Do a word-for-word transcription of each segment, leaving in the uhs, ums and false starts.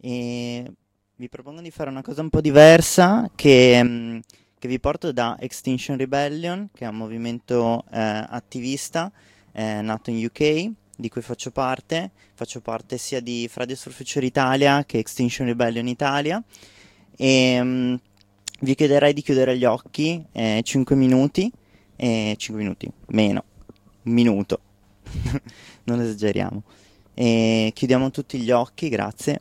e vi propongo di fare una cosa un po' diversa che, mm, che vi porto da Extinction Rebellion, che è un movimento eh, attivista eh, nato in U K, di cui faccio parte. Faccio parte sia di Fridays for Future Italia che Extinction Rebellion Italia. E mm, vi chiederei di chiudere gli occhi eh, cinque minuti, eh, cinque minuti, meno, un minuto, non esageriamo. E chiudiamo tutti gli occhi, grazie.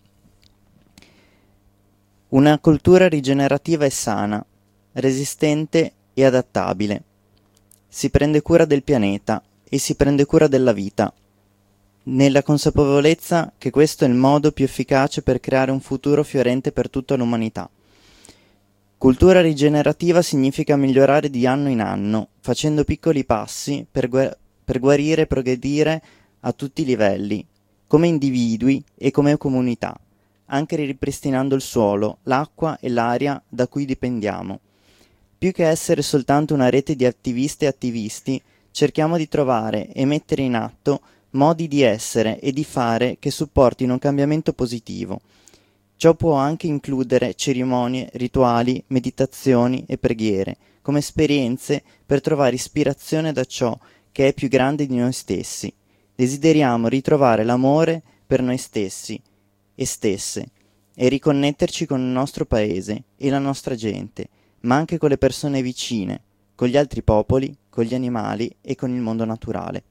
Una cultura rigenerativa e sana, resistente e adattabile. Si prende cura del pianeta e si prende cura della vita, nella consapevolezza che questo è il modo più efficace per creare un futuro fiorente per tutta l'umanità. Cultura rigenerativa significa migliorare di anno in anno, facendo piccoli passi per, gu- per guarire e progredire a tutti i livelli, come individui e come comunità, anche ripristinando il suolo, l'acqua e l'aria da cui dipendiamo. Più che essere soltanto una rete di attiviste e attivisti, cerchiamo di trovare e mettere in atto modi di essere e di fare che supportino un cambiamento positivo. Ciò può anche includere cerimonie, rituali, meditazioni e preghiere, come esperienze per trovare ispirazione da ciò che è più grande di noi stessi. Desideriamo ritrovare l'amore per noi stessi e stesse e riconnetterci con il nostro paese e la nostra gente, ma anche con le persone vicine, con gli altri popoli, con gli animali e con il mondo naturale.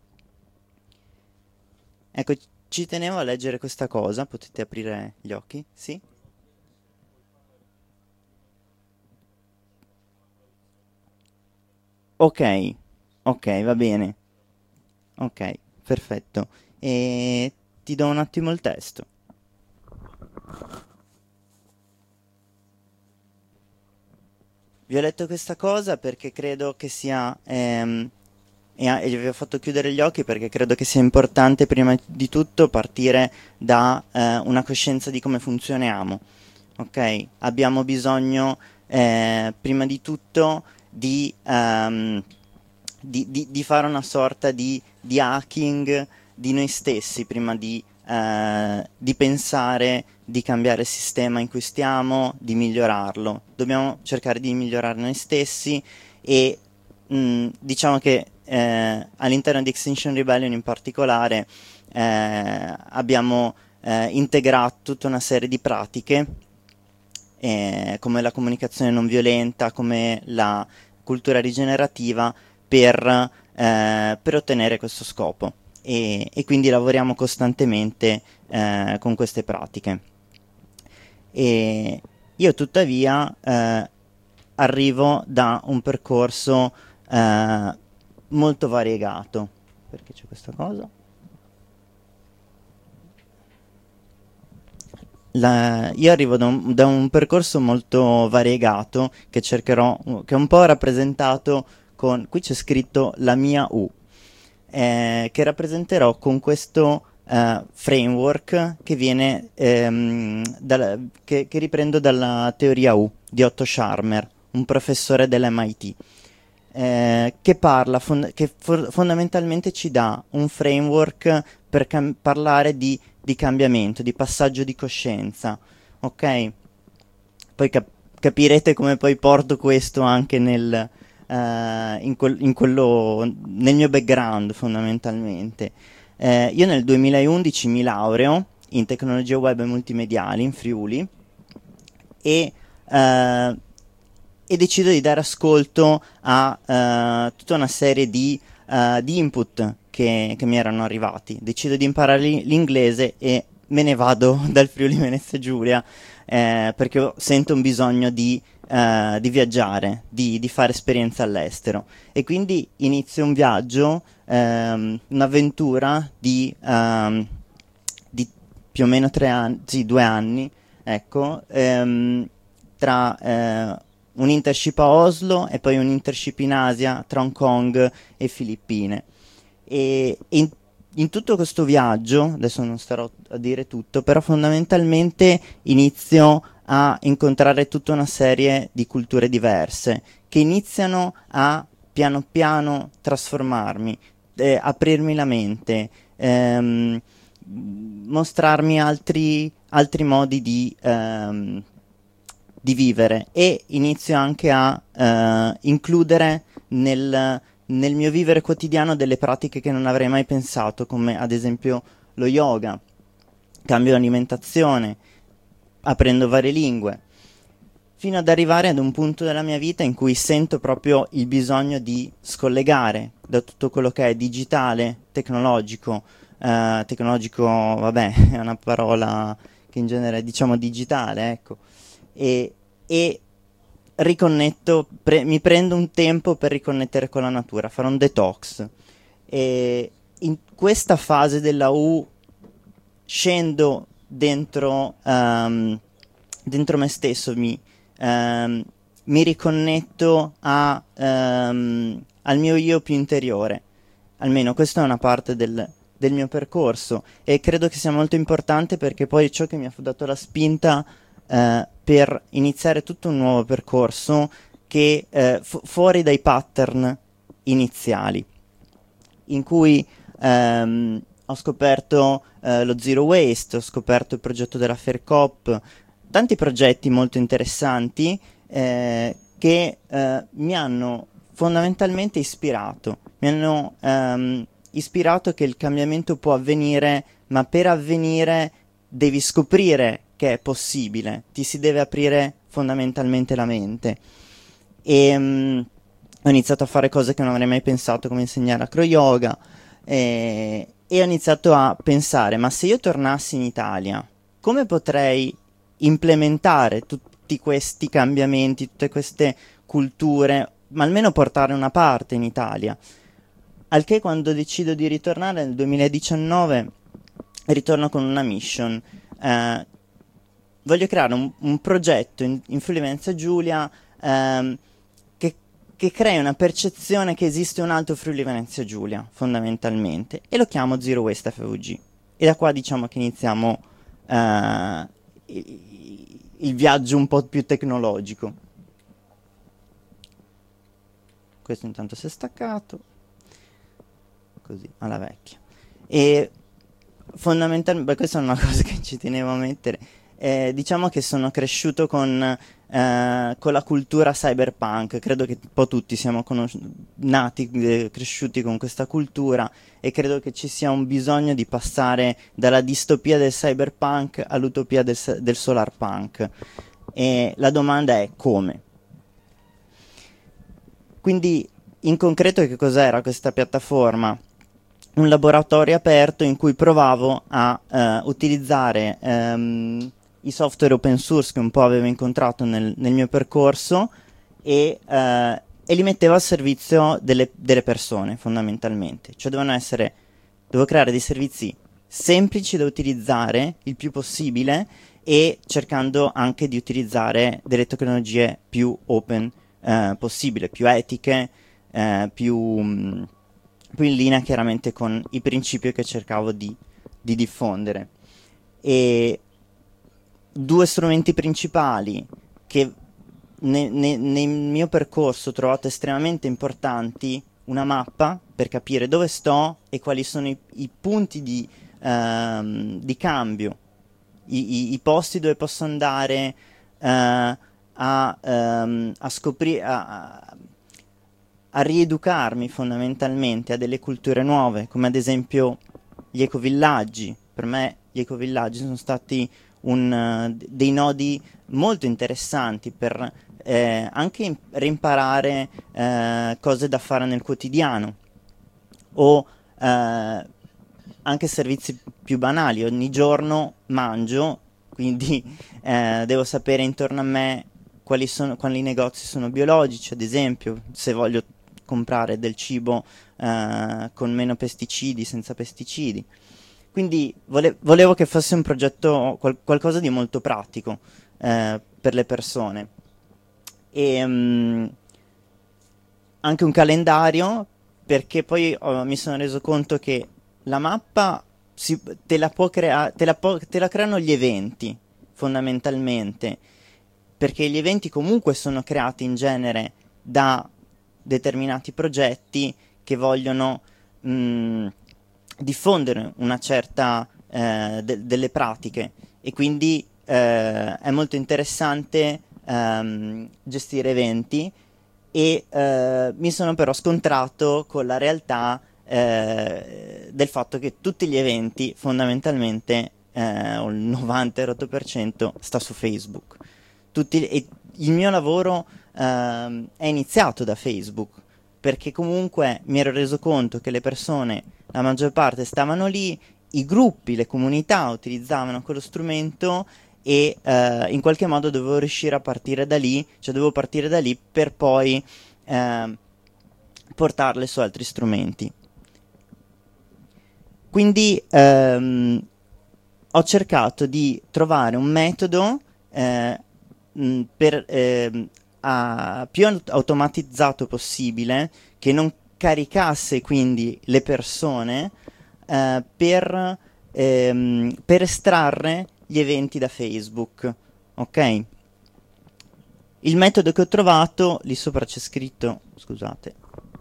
Ecco, ci tenevo a leggere questa cosa, potete aprire gli occhi? Sì? Ok, ok, va bene. Ok, perfetto. E ti do un attimo il testo. Vi ho letto questa cosa perché credo che sia, ehm, e, a- e vi ho fatto chiudere gli occhi perché credo che sia importante prima di tutto partire da eh, una coscienza di come funzioniamo. Ok? Abbiamo bisogno eh, prima di tutto di, ehm, di, di- di fare una sorta di, di hacking di noi stessi prima di, eh, di pensare di cambiare il sistema in cui stiamo, di migliorarlo. Dobbiamo cercare di migliorare noi stessi e mh, diciamo che eh, all'interno di Extinction Rebellion in particolare eh, abbiamo eh, integrato tutta una serie di pratiche eh, come la comunicazione non violenta, come la cultura rigenerativa per, eh, per ottenere questo scopo e, e quindi lavoriamo costantemente eh, con queste pratiche. E io tuttavia eh, arrivo da un percorso eh, molto variegato. Perché c'è questa cosa? La- io arrivo da un, da un percorso molto variegato che cercherò, che è un po' rappresentato con, qui c'è scritto la mia U, eh, che rappresenterò con questo eh, framework che viene, ehm, dalla- che, che riprendo dalla teoria U di Otto Scharmer, un professore dell'M I T, eh, che parla, fond- che for- fondamentalmente ci dà un framework per cam- parlare di, di cambiamento, di passaggio di coscienza, ok? Poi cap- capirete come poi porto questo anche nel, eh, in, quel- in quello, nel mio background fondamentalmente. Eh, io nel duemilaundici mi laureo in tecnologie web e multimediali in Friuli e, eh, e decido di dare ascolto a eh, tutta una serie di, eh, di input che, che mi erano arrivati. Decido di imparare l'in- l'inglese e me ne vado dal Friuli Venezia Giulia eh, perché ho- sento un bisogno di, eh, di viaggiare, di, di fare esperienza all'estero. E quindi inizio un viaggio, ehm, un'avventura di, ehm, di più o meno tre anni, sì, due anni, ecco, ehm, tra eh, un internship a Oslo e poi un internship in Asia tra Hong Kong e Filippine. E in, in tutto questo viaggio, adesso non starò a dire tutto, però fondamentalmente inizio a incontrare tutta una serie di culture diverse che iniziano a piano piano trasformarmi, eh, aprirmi la mente, ehm, mostrarmi altri, altri modi di, ehm, di vivere, e inizio anche a eh, includere nel, nel mio vivere quotidiano delle pratiche che non avrei mai pensato, come ad esempio lo yoga, cambio alimentazione, apprendo varie lingue, fino ad arrivare ad un punto della mia vita in cui sento proprio il bisogno di scollegare da tutto quello che è digitale, tecnologico, eh, tecnologico, vabbè, è una parola che in genere diciamo digitale, ecco, e, e riconnetto, pre- mi prendo un tempo per riconnettere con la natura, fare un detox. E in questa fase della U scendo dentro, um, dentro me stesso, mi, um, mi riconnetto a, um, al mio io più interiore. Almeno questa è una parte del, del mio percorso, e credo che sia molto importante, perché poi è ciò che mi ha dato la spinta uh, per iniziare tutto un nuovo percorso che uh, fu- fuori dai pattern iniziali, in cui um, ho scoperto uh, lo Zero Waste, ho scoperto il progetto della Faircop, tanti progetti molto interessanti eh, che uh, mi hanno fondamentalmente ispirato, mi hanno um, ispirato che il cambiamento può avvenire, ma per avvenire devi scoprire che è possibile, ti si deve aprire fondamentalmente la mente. E um, ho iniziato a fare cose che non avrei mai pensato, come insegnare acro yoga, e, e ho iniziato a pensare, ma se io tornassi in Italia, come potrei implementare tutti questi cambiamenti, tutte queste culture, ma almeno portare una parte in Italia? Al che, quando decido di ritornare nel duemiladiciannove, ritorno con una mission. Eh, voglio creare un, un progetto in, in Friuli Venezia Giulia ehm, che, che crei una percezione che esiste un altro Friuli Venezia Giulia, fondamentalmente, e lo chiamo Zero Waste F V G. E da qua diciamo che iniziamo eh, il, il viaggio un po' più tecnologico. Questo intanto si è staccato, così, alla vecchia. E fondamentalmente, questa è una cosa che ci tenevo a mettere, eh, diciamo che sono cresciuto con, eh, con la cultura cyberpunk, credo che un po' tutti siamo conos- nati, eh, cresciuti con questa cultura, e credo che ci sia un bisogno di passare dalla distopia del cyberpunk all'utopia del, del solarpunk. E la domanda è come? Quindi, in concreto, che cos'era questa piattaforma? Un laboratorio aperto in cui provavo a eh, utilizzare ehm, i software open source che un po' avevo incontrato nel, nel mio percorso, e, eh, e li mettevo al servizio delle, delle persone, fondamentalmente. Cioè dovevano essere, dovevo creare dei servizi semplici da utilizzare il più possibile, e cercando anche di utilizzare delle tecnologie più open eh, possibile, più etiche, eh, più, mh, più in linea chiaramente con i principi che cercavo di, di diffondere. E due strumenti principali che ne, ne, nel mio percorso ho trovato estremamente importanti: una mappa per capire dove sto e quali sono i, i punti di, ehm, di cambio, i, i, i posti dove posso andare eh, a, um, a scoprire, a, a rieducarmi fondamentalmente a delle culture nuove, come ad esempio gli ecovillaggi. Per me gli ecovillaggi sono stati un, uh, dei nodi molto interessanti per eh, anche reimparare eh, cose da fare nel quotidiano, o eh, anche servizi più banali. Ogni giorno mangio, quindi eh, devo sapere intorno a me quali, sono, quali negozi sono biologici, ad esempio, se voglio comprare del cibo eh, con meno pesticidi, senza pesticidi. Quindi vole- volevo che fosse un progetto, qual- qualcosa di molto pratico eh, per le persone. E um, anche un calendario, perché poi oh, mi sono reso conto che la mappa si, te la può crea- te la po- te la creano gli eventi, fondamentalmente, perché gli eventi comunque sono creati in genere da determinati progetti che vogliono mh, diffondere una certa eh, de- delle pratiche, e quindi eh, è molto interessante ehm, gestire eventi e eh, mi sono però scontrato con la realtà eh, del fatto che tutti gli eventi fondamentalmente eh, il novanta per cento sta su Facebook. Tutti, e il mio lavoro ehm, è iniziato da Facebook, perché comunque mi ero reso conto che le persone, la maggior parte, stavano lì, i gruppi, le comunità utilizzavano quello strumento e eh, in qualche modo dovevo riuscire a partire da lì, cioè dovevo partire da lì per poi eh, portarle su altri strumenti. Quindi ehm, ho cercato di trovare un metodo eh, mh, per, eh, a, più automatizzato possibile, che non caricasse quindi le persone eh, per, ehm, per estrarre gli eventi da Facebook, ok? Il metodo che ho trovato, lì sopra c'è scritto, scusate,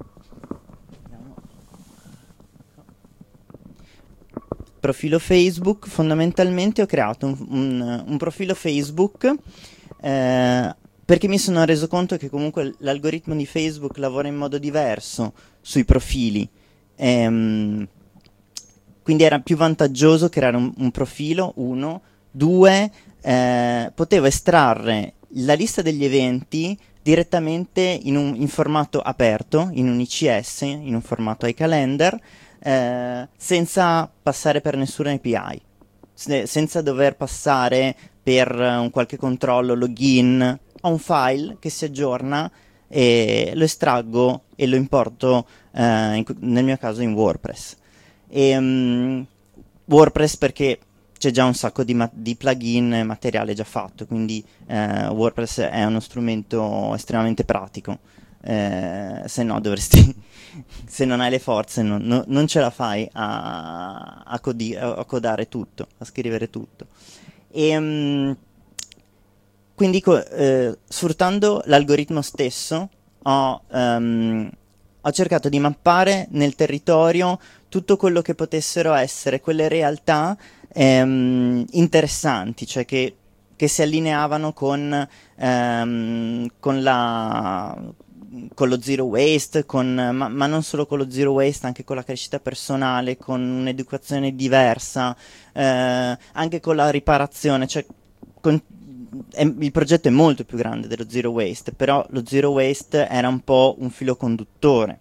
profilo Facebook. Fondamentalmente ho creato un, un, un profilo Facebook eh, perché mi sono reso conto che comunque l'algoritmo di Facebook lavora in modo diverso sui profili, ehm, quindi era più vantaggioso creare un, un profilo, uno, due, eh, potevo estrarre la lista degli eventi direttamente in un in formato aperto, in un I C S, in un formato iCalendar, eh, senza passare per nessuna A P I, se, senza dover passare per un qualche controllo, login. Ho un file che si aggiorna e lo estraggo e lo importo, eh, in, nel mio caso in WordPress. E, um, WordPress perché c'è già un sacco di, di plugin e materiale già fatto, quindi eh, WordPress è uno strumento estremamente pratico, eh, se no dovresti, se non hai le forze non, no, non ce la fai a, a, codi a codare tutto, a scrivere tutto. E, um, quindi eh, sfruttando l'algoritmo stesso ho, um, ho cercato di mappare nel territorio tutto quello che potessero essere quelle realtà ehm, interessanti, cioè che, che si allineavano con, ehm, con, la, con lo zero waste, con, ma, ma non solo con lo zero waste, anche con la crescita personale, con un'educazione diversa, eh, anche con la riparazione, cioè con, è, il progetto è molto più grande dello zero waste, però lo zero waste era un po' un filo conduttore.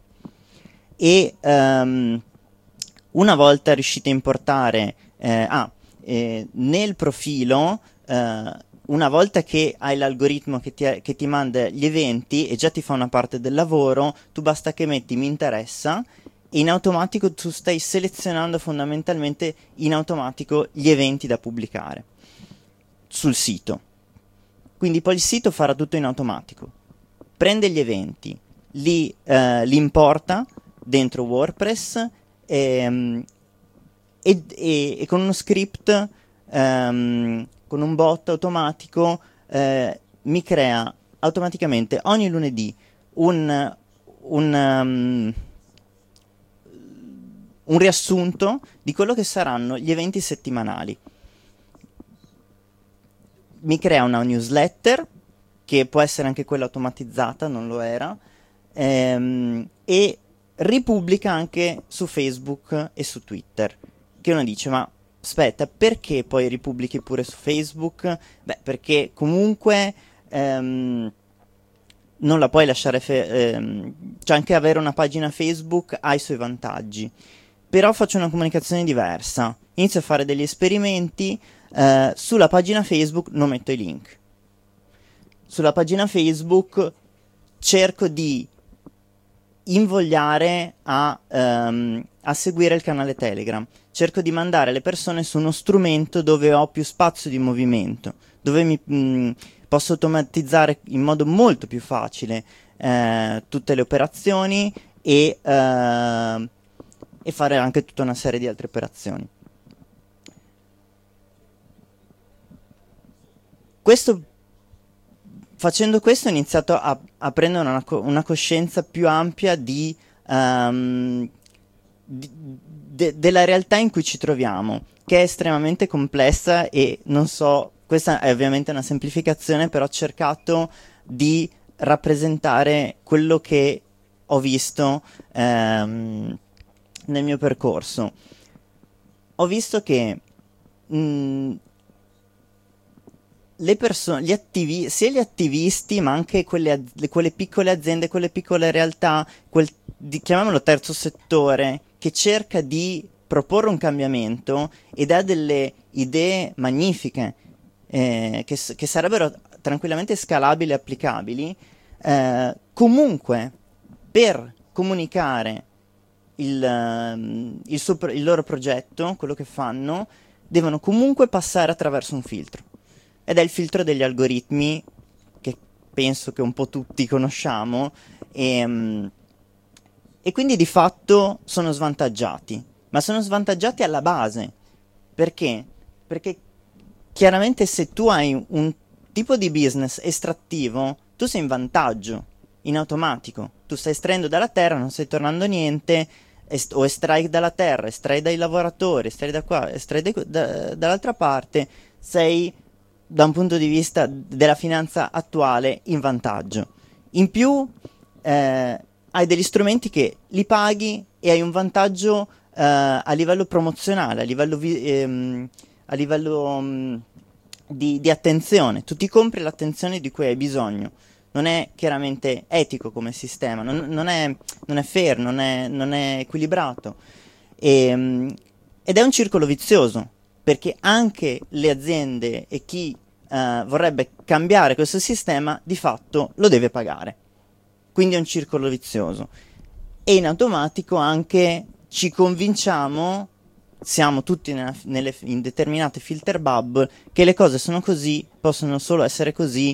E um, una volta riuscite a importare eh, ah, eh, nel profilo, eh, una volta che hai l'algoritmo che ti, che ti manda gli eventi e già ti fa una parte del lavoro, tu basta che metti mi interessa e in automatico tu stai selezionando fondamentalmente in automatico gli eventi da pubblicare sul sito. Quindi poi il sito farà tutto in automatico, prende gli eventi, li, eh, li importa dentro WordPress e, e, e, e con uno script, um, con un bot automatico, eh, mi crea automaticamente ogni lunedì un, un, um, un riassunto di quello che saranno gli eventi settimanali. Mi crea una newsletter, che può essere anche quella automatizzata, non lo era, ehm, e ripubblica anche su Facebook e su Twitter. Che uno dice, ma aspetta, perché poi ripubblichi pure su Facebook? Beh, perché comunque ehm, non la puoi lasciare, ehm, cioè anche avere una pagina Facebook ha i suoi vantaggi. Però faccio una comunicazione diversa, inizio a fare degli esperimenti, eh, sulla pagina Facebook non metto i link. Sulla pagina Facebook cerco di invogliare a, um, a seguire il canale Telegram, cerco di mandare le persone su uno strumento dove ho più spazio di movimento, dove mi, mh, posso automatizzare in modo molto più facile eh, tutte le operazioni e, eh, e fare anche tutta una serie di altre operazioni. Questo Facendo questo ho iniziato a, a prendere una, una coscienza più ampia di, um, di, de, della realtà in cui ci troviamo, che è estremamente complessa e non so, questa è ovviamente una semplificazione, però ho cercato di rappresentare quello che ho visto ehm, nel mio percorso. Ho visto che mh, le persone, gli attivi, sia gli attivisti, ma anche quelle, az- quelle piccole aziende, quelle piccole realtà, quel, di- chiamiamolo terzo settore, che cerca di proporre un cambiamento ed ha delle idee magnifiche, eh, che, s- che sarebbero tranquillamente scalabili e applicabili, eh, comunque per comunicare il, ehm, il suo pro- il loro progetto, quello che fanno, devono comunque passare attraverso un filtro. Ed è il filtro degli algoritmi, che penso che un po' tutti conosciamo, e, mm, e quindi di fatto sono svantaggiati, ma sono svantaggiati alla base. Perché? Perché chiaramente se tu hai un tipo di business estrattivo, tu sei in vantaggio, in automatico. Tu stai estraendo dalla terra, non stai tornando niente, est- o estrai dalla terra, estrai dai lavoratori, estrai da qua, estrai dai- da- dall'altra parte, sei da un punto di vista della finanza attuale in vantaggio. In più eh, hai degli strumenti che li paghi e hai un vantaggio eh, a livello promozionale, a livello, vi- ehm, a livello mh, di, di attenzione. Tu ti compri l'attenzione di cui hai bisogno. Non è chiaramente etico come sistema, non, non è, non è fair, non è, non è equilibrato. E, mh, ed è un circolo vizioso, perché anche le aziende e chi eh, vorrebbe cambiare questo sistema di fatto lo deve pagare. Quindi è un circolo vizioso. E in automatico anche ci convinciamo, siamo tutti nella- nelle, in determinate filter bubble, che le cose sono così, possono solo essere così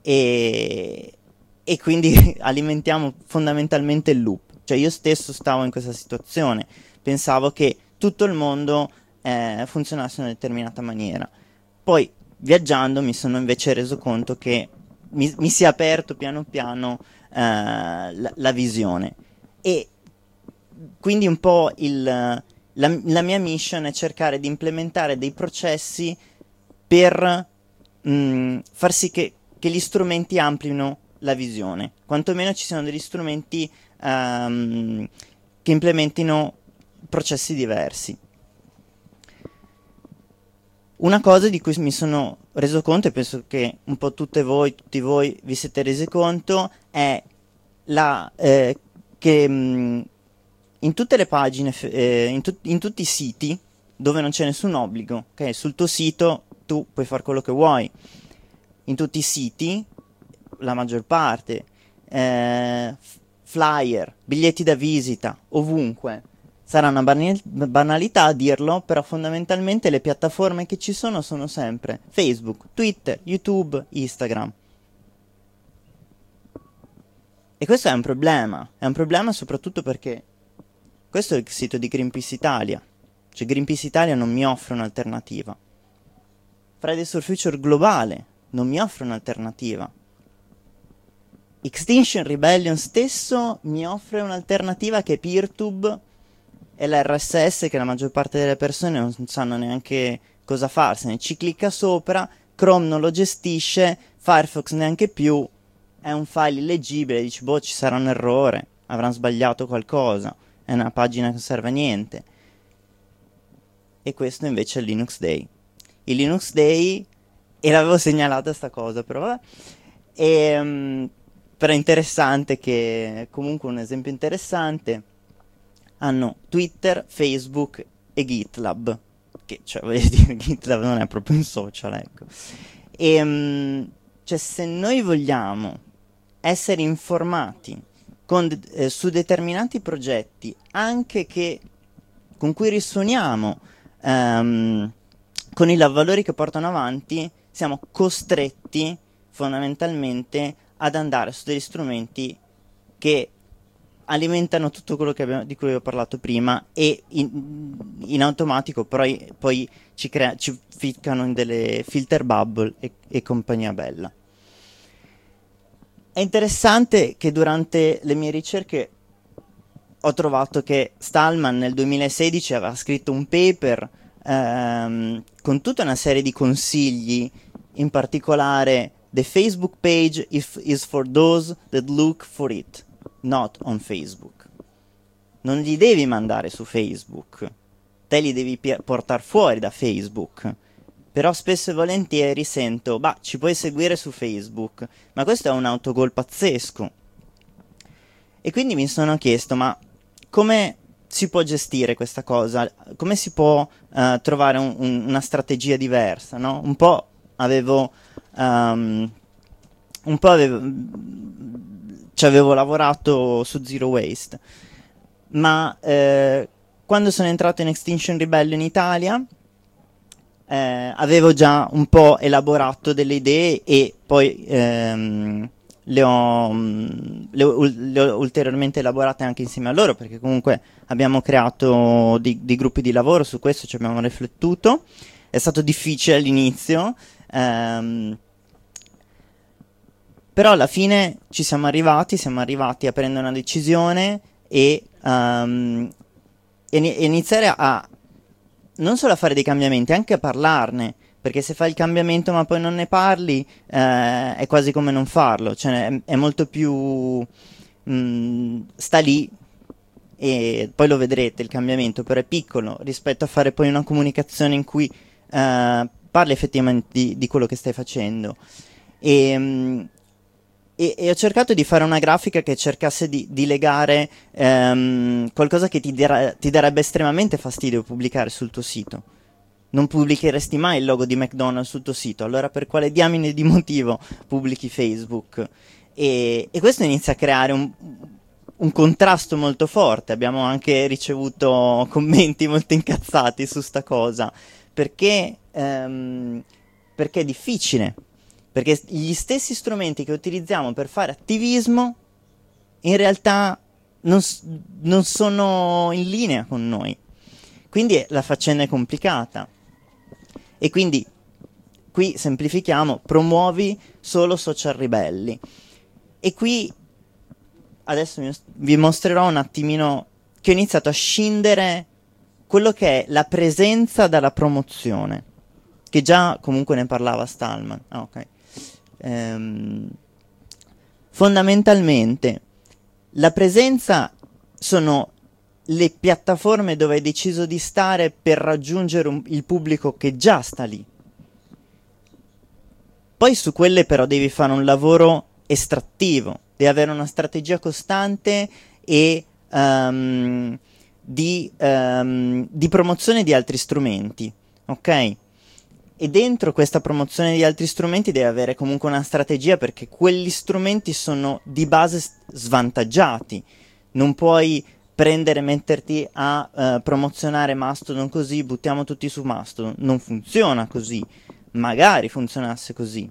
e, e quindi alimentiamo fondamentalmente il loop. Cioè io stesso stavo in questa situazione, pensavo che tutto il mondo eh, funzionasse in una determinata maniera. Poi viaggiando mi sono invece reso conto che mi, mi si è aperto piano piano eh, la, la visione e quindi un po' il, la, la mia mission è cercare di implementare dei processi per mh, far sì che, che gli strumenti amplino la visione, quantomeno ci siano degli strumenti ehm, che implementino processi diversi. Una cosa di cui mi sono reso conto, e penso che un po' tutte voi, tutti voi vi siete resi conto, è la, eh, che mh, in tutte le pagine, f- eh, in, tut- in tutti i siti dove non c'è nessun obbligo, ok? Sul tuo sito tu puoi fare quello che vuoi. In tutti i siti, la maggior parte, eh, f- flyer, biglietti da visita, ovunque. Sarà una bani- banalità a dirlo, però fondamentalmente le piattaforme che ci sono sono sempre Facebook, Twitter, YouTube, Instagram. E questo è un problema, è un problema soprattutto perché questo è il sito di Greenpeace Italia, cioè Greenpeace Italia non mi offre un'alternativa. Fridays for Future Globale non mi offre un'alternativa. Extinction Rebellion stesso mi offre un'alternativa che è PeerTube e l'R S S che la maggior parte delle persone non sanno neanche cosa farsene. Ci clicca sopra, Chrome non lo gestisce, Firefox neanche più, è un file illeggibile, dici boh ci sarà un errore, avranno sbagliato qualcosa, è una pagina che non serve a niente. E questo invece è il Linux Day. Il Linux Day, e l'avevo segnalata sta cosa però vabbè, e, um, però è interessante che, comunque un esempio interessante, hanno Twitter, Facebook e GitLab, che cioè voglio dire GitLab non è proprio un social, ecco. E um, cioè se noi vogliamo essere informati con, eh, su determinati progetti, anche che con cui risuoniamo ehm, con i valori che portano avanti, siamo costretti fondamentalmente ad andare su degli strumenti che alimentano tutto quello che abbiamo, di cui ho parlato prima e in, in automatico poi, poi ci, crea, ci ficcano in delle filter bubble e, e compagnia bella. È interessante che durante le mie ricerche ho trovato che Stallman nel duemilasedici aveva scritto un paper ehm, con tutta una serie di consigli, in particolare the Facebook page if, is for those that look for it, not on Facebook. Non li devi mandare su Facebook, te li devi portare fuori da Facebook. Però spesso e volentieri sento, bah, ci puoi seguire su Facebook, ma questo è un autogol pazzesco. E quindi mi sono chiesto, ma come si può gestire questa cosa? Come si può uh, trovare un, un, una strategia diversa, no? Un po' avevo... Um, un po' avevo, ci avevo lavorato su Zero Waste, ma eh, quando sono entrato in Extinction Rebellion Italia eh, avevo già un po' elaborato delle idee e poi ehm, le, ho, le, ho, le ho ulteriormente elaborate anche insieme a loro, perché comunque abbiamo creato dei, dei gruppi di lavoro, su questo ci abbiamo riflettuto. È stato difficile all'inizio, ehm, però alla fine ci siamo arrivati, siamo arrivati a prendere una decisione e, um, e, e iniziare a non solo a fare dei cambiamenti, anche a parlarne, perché se fai il cambiamento ma poi non ne parli eh, è quasi come non farlo, cioè è, è molto più... Mh, sta lì e poi lo vedrete, il cambiamento però è piccolo rispetto a fare poi una comunicazione in cui eh, parli effettivamente di, di quello che stai facendo. E... Mh, E, e ho cercato di fare una grafica che cercasse di, di legare ehm, qualcosa che ti, dera, ti darebbe estremamente fastidio pubblicare sul tuo sito. Non pubblicheresti mai il logo di McDonald's sul tuo sito, allora per quale diamine di motivo pubblichi Facebook? E, e questo inizia a creare un, un contrasto molto forte. Abbiamo anche ricevuto commenti molto incazzati su sta cosa, perché, ehm, perché è difficile. Perché gli stessi strumenti che utilizziamo per fare attivismo in realtà non, non sono in linea con noi. Quindi la faccenda è complicata. E quindi qui semplifichiamo, promuovi solo social ribelli. E qui adesso vi mostrerò un attimino che ho iniziato a scindere quello che è la presenza dalla promozione, che già comunque ne parlava Stallman. Ah, ok. Ehm, fondamentalmente la presenza sono le piattaforme dove hai deciso di stare per raggiungere un, il pubblico che già sta lì. Poi su quelle però devi fare un lavoro estrattivo, devi avere una strategia costante e um, di, um, di promozione di altri strumenti, ok? E dentro questa promozione di altri strumenti devi avere comunque una strategia, perché quegli strumenti sono di base svantaggiati. Non puoi prendere e metterti a uh, promozionare Mastodon così, buttiamo tutti su Mastodon. Non funziona così. Magari funzionasse così.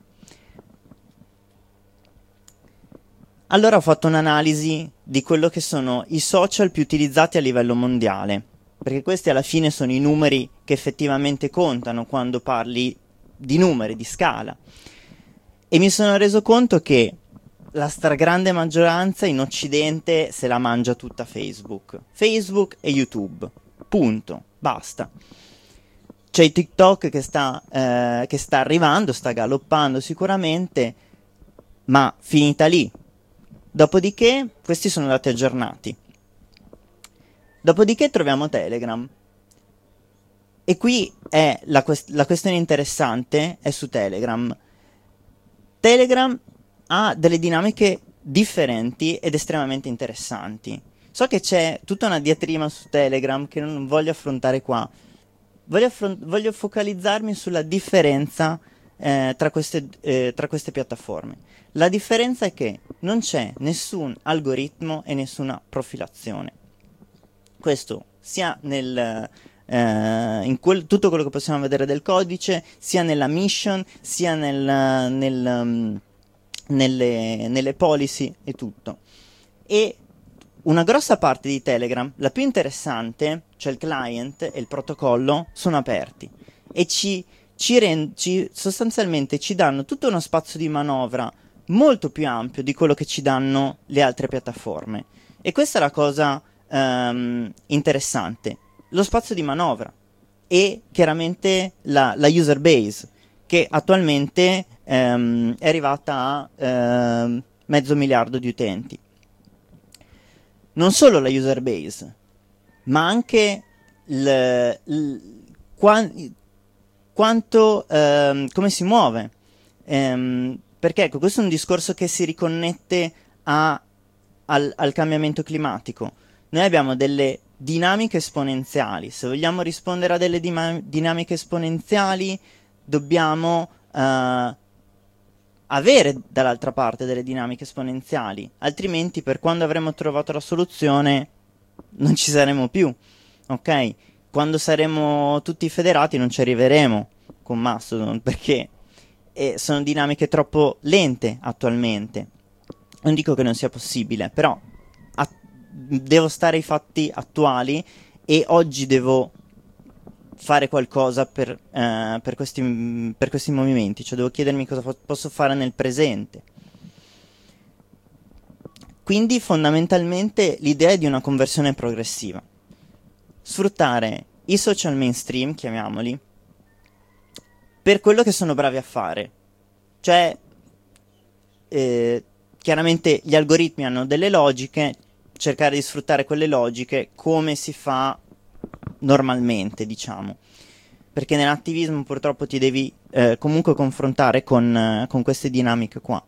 Allora ho fatto un'analisi di quello che sono i social più utilizzati a livello mondiale, perché questi alla fine sono i numeri che effettivamente contano quando parli di numeri, di scala. E mi sono reso conto che la stragrande maggioranza in Occidente se la mangia tutta Facebook. Facebook e YouTube. Punto. Basta. C'è il TikTok che sta, eh, che sta arrivando, sta galoppando sicuramente, ma finita lì. Dopodiché, questi sono dati aggiornati. Dopodiché troviamo Telegram. E qui è la, quest- la questione interessante, è su Telegram. Telegram ha delle dinamiche differenti ed estremamente interessanti. So che c'è tutta una diatriba su Telegram che non voglio affrontare qua. Voglio, affront- voglio focalizzarmi sulla differenza eh, tra, queste, eh, tra queste piattaforme. La differenza è che non c'è nessun algoritmo e nessuna profilazione. Questo sia nel, eh, in quel, tutto quello che possiamo vedere del codice, sia nella mission, sia nel, nel, um, nelle, nelle policy e tutto. E una grossa parte di Telegram, la più interessante, cioè il client e il protocollo, sono aperti e ci, ci, rend, ci sostanzialmente ci danno tutto uno spazio di manovra molto più ampio di quello che ci danno le altre piattaforme. E questa è la cosa um, interessante, lo spazio di manovra. e chiaramente la, la user base, che attualmente ehm, è arrivata a ehm, mezzo miliardo di utenti. Non solo la user base, ma anche il, il, quan, quanto, ehm, come si muove. Ehm, perché ecco, questo è un discorso che si riconnette a, al, al cambiamento climatico. Noi abbiamo delle dinamiche esponenziali. Se vogliamo rispondere a delle dinamiche esponenziali, dobbiamo uh, avere dall'altra parte delle dinamiche esponenziali, altrimenti per quando avremo trovato la soluzione non ci saremo più, ok? Quando saremo tutti federati non ci arriveremo con Mastodon, perché eh, sono dinamiche troppo lente attualmente. Non dico che non sia possibile, però devo stare ai fatti attuali e oggi devo fare qualcosa per, eh, per, questi, per questi movimenti, cioè devo chiedermi cosa fo- posso fare nel presente. Quindi fondamentalmente l'idea è di una conversione progressiva. Sfruttare i social mainstream, chiamiamoli, per quello che sono bravi a fare. Cioè, eh, chiaramente gli algoritmi hanno delle logiche, cercare di sfruttare quelle logiche come si fa normalmente, diciamo, perché nell'attivismo purtroppo ti devi eh, comunque confrontare con, eh, con queste dinamiche qua.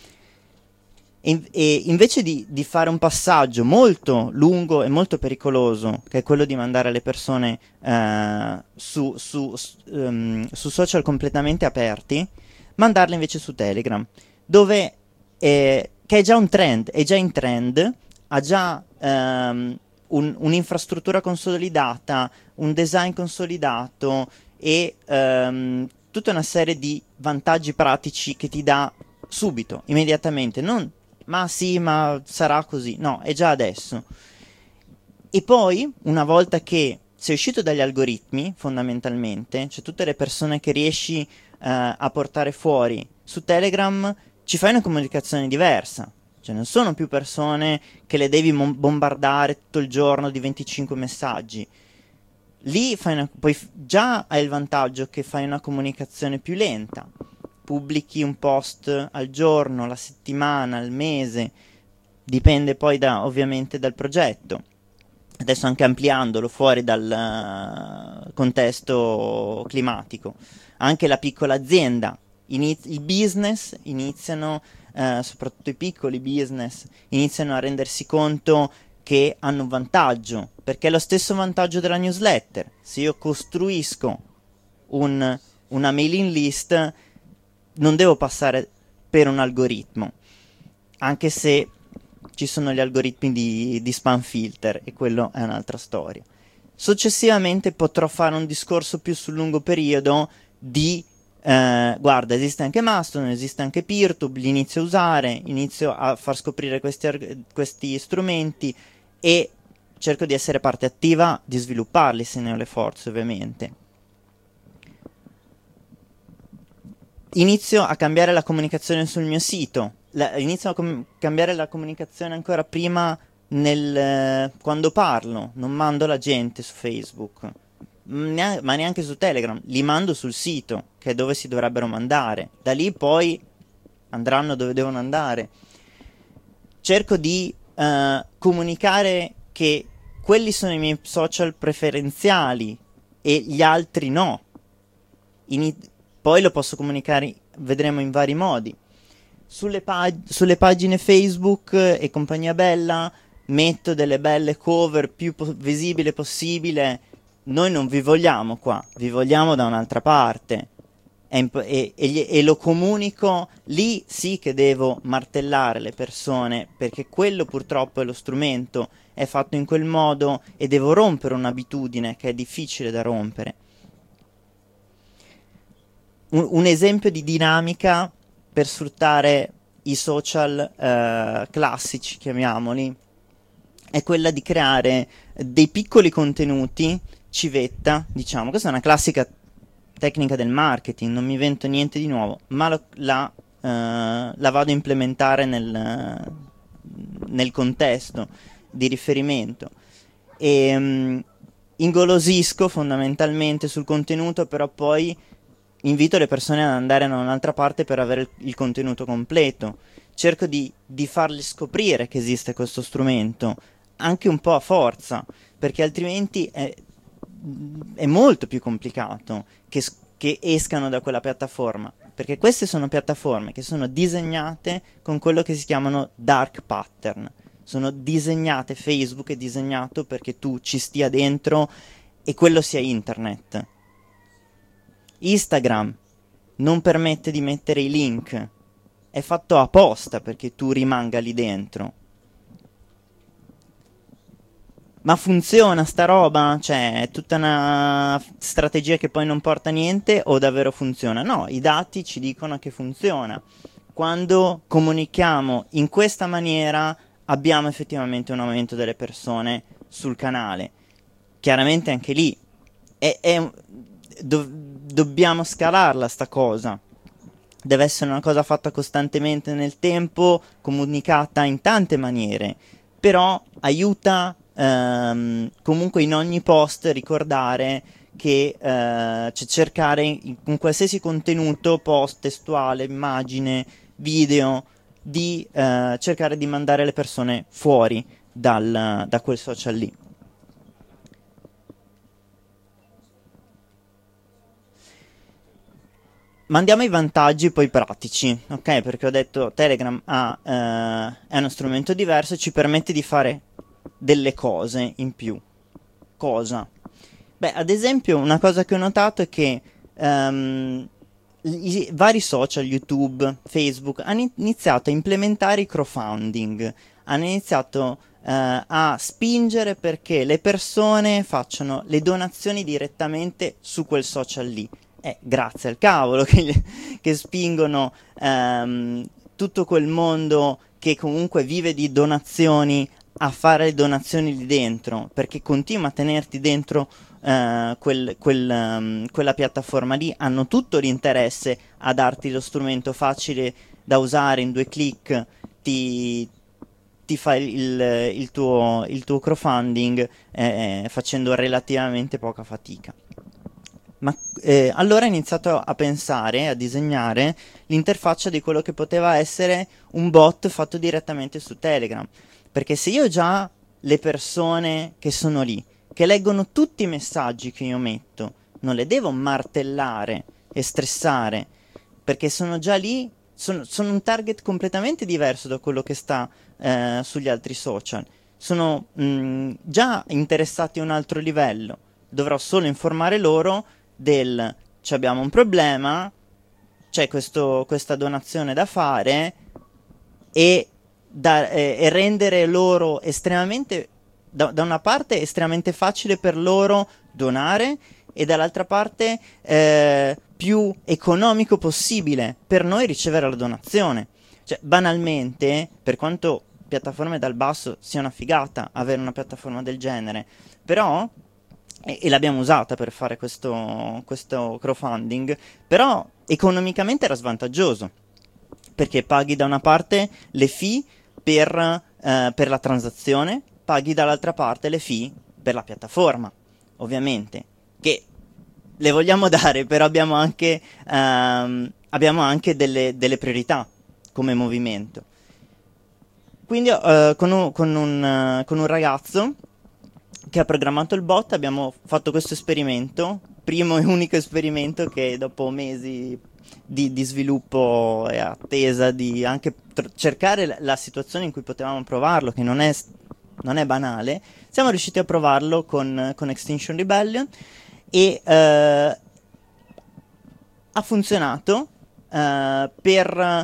E, e invece di, di fare un passaggio molto lungo e molto pericoloso, che è quello di mandare le persone eh, su, su, su, um, su social completamente aperti, mandarle invece su Telegram, dove eh, che è già un trend, è già in trend, ha già um, un, un'infrastruttura consolidata, un design consolidato e um, tutta una serie di vantaggi pratici che ti dà subito, immediatamente, non ma sì, ma sarà così, no, è già adesso. E poi, una volta che sei uscito dagli algoritmi, fondamentalmente, cioè tutte le persone che riesci uh, a portare fuori su Telegram, ci fai una comunicazione diversa. Cioè non sono più persone che le devi bombardare tutto il giorno di venticinque messaggi. Lì fai una, poi già hai il vantaggio che fai una comunicazione più lenta. Pubblichi un post al giorno, alla settimana, al mese, dipende poi da, ovviamente dal progetto. Adesso anche ampliandolo fuori dal uh, contesto climatico. Anche la piccola azienda, iniz- i business iniziano, uh, soprattutto i piccoli business, iniziano a rendersi conto che hanno un vantaggio, perché è lo stesso vantaggio della newsletter. Se io costruisco un, una mailing list, non devo passare per un algoritmo, anche se ci sono gli algoritmi di, di spam filter e quello è un'altra storia. Successivamente potrò fare un discorso più sul lungo periodo di eh, guarda, esiste anche Mastodon, esiste anche Peertube, li inizio a usare, inizio a far scoprire questi, questi strumenti e cerco di essere parte attiva di svilupparli se ne ho le forze, ovviamente. Inizio a cambiare la comunicazione sul mio sito, la, inizio a com- cambiare la comunicazione ancora prima nel, eh, quando parlo, non mando la gente su Facebook, Neanche, ma neanche su Telegram, li mando sul sito, che è dove si dovrebbero mandare, da lì poi andranno dove devono andare. Cerco di eh, comunicare che quelli sono i miei social preferenziali e gli altri no. In, poi lo posso comunicare, vedremo in vari modi. Sulle, pag- sulle pagine Facebook e compagnia bella metto delle belle cover più po- visibile possibile. Noi non vi vogliamo qua, vi vogliamo da un'altra parte. Imp- e, e, gli- e lo comunico, lì sì che devo martellare le persone, perché quello purtroppo è lo strumento, è fatto in quel modo e devo rompere un'abitudine che è difficile da rompere. Un, un esempio di dinamica per sfruttare i social eh, classici, chiamiamoli, è quella di creare dei piccoli contenuti civetta, diciamo. Questa è una classica tecnica del marketing, non mi invento niente di nuovo, ma lo, la, eh, la vado a implementare nel, nel contesto di riferimento. E, um, ingolosisco fondamentalmente sul contenuto, però poi invito le persone ad andare da un'altra parte per avere il, il contenuto completo. Cerco di, di fargli scoprire che esiste questo strumento, anche un po' a forza, perché altrimenti è, è molto più complicato che, che escano da quella piattaforma, perché queste sono piattaforme che sono disegnate con quello che si chiamano dark pattern. Sono disegnate, Facebook è disegnato perché tu ci stia dentro e quello sia internet. Instagram non permette di mettere i link, è fatto apposta perché tu rimanga lì dentro. Ma funziona sta roba? Cioè, è tutta una strategia che poi non porta a niente o davvero funziona? No, i dati ci dicono che funziona. Quando comunichiamo in questa maniera abbiamo effettivamente un aumento delle persone sul canale. Chiaramente anche lì è, è, do, dobbiamo scalarla sta cosa. Deve essere una cosa fatta costantemente nel tempo, comunicata in tante maniere, però aiuta ehm, comunque in ogni post ricordare che eh, cioè cercare in, con qualsiasi contenuto, post, testuale, immagine, video, di eh, cercare di mandare le persone fuori dal, da quel social lì. Ma andiamo ai vantaggi poi pratici, ok? Perché ho detto Telegram ha, eh, è uno strumento diverso e ci permette di fare delle cose in più. Cosa? Beh, ad esempio, una cosa che ho notato è che um, i vari social, YouTube, Facebook, hanno iniziato a implementare i crowdfunding, hanno iniziato eh, a spingere perché le persone facciano le donazioni direttamente su quel social lì. Eh, grazie al cavolo che, che spingono ehm, tutto quel mondo che comunque vive di donazioni a fare le donazioni lì dentro, perché continua a tenerti dentro Uh, quel, quel, um, quella piattaforma lì, hanno tutto l'interesse a darti lo strumento facile da usare, in due clic ti, ti fa il, il, tuo, il tuo crowdfunding eh, facendo relativamente poca fatica. Ma eh, allora ho iniziato a pensare, a disegnare l'interfaccia di quello che poteva essere un bot fatto direttamente su Telegram, perché se io già le persone che sono lì che leggono tutti i messaggi che io metto, non le devo martellare e stressare, perché sono già lì, sono, sono un target completamente diverso da quello che sta eh, sugli altri social. Sono mh, già interessati a un altro livello, dovrò solo informare loro del ci abbiamo un problema, c'è questo, questa donazione da fare e, da, eh, e rendere loro estremamente... Da, da una parte è estremamente facile per loro donare e dall'altra parte eh, più economico possibile per noi ricevere la donazione. Cioè, banalmente, per quanto piattaforme dal basso sia una figata avere una piattaforma del genere, però, e, e l'abbiamo usata per fare questo, questo crowdfunding, però economicamente era svantaggioso, perché paghi da una parte le fee per, eh, per la transazione, paghi dall'altra parte le fee per la piattaforma, ovviamente, che le vogliamo dare, però abbiamo anche, um, abbiamo anche delle, delle priorità come movimento. Quindi uh, con, un, con, un, uh, con un ragazzo che ha programmato il bot abbiamo fatto questo esperimento, primo e unico esperimento che dopo mesi di, di sviluppo e attesa di anche cercare la situazione in cui potevamo provarlo, che non è... non è banale, siamo riusciti a provarlo con, con Extinction Rebellion e eh, ha funzionato eh, per,